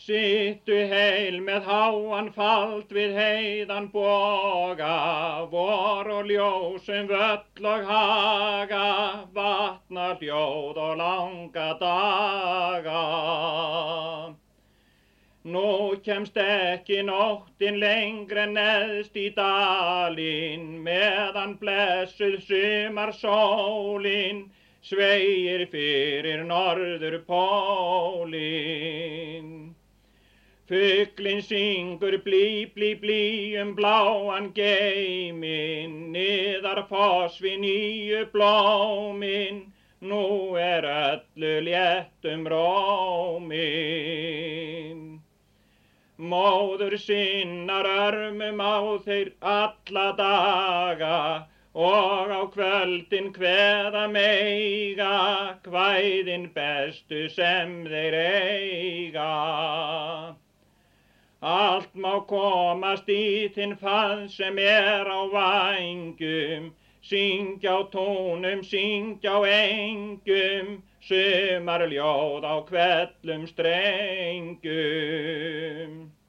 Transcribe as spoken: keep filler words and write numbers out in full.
Sittu heil með háan fald við heiðan boga, vor og ljósum völl og haga, vatna hljóð og langa daga. Nú kemst ekki nóttin lengri en neðst í dalinn, meðan blessuð sumarsólin sveigir fyrir norðurpólinn. Fuglinn syngur blí, blí, blí um bláan geiminn, niðar foss við nýju blómin, nú er öllu létt um róminn. Móður sinnar örmum á þeir alla daga, og á kvöldin kveða meiga, kvæðin bestu sem þeir eiga. Allt má komast í þinn fað sem er á vængjum, syngja á tónum, syngja á engjum, sumarljóð á hvellum strengjum.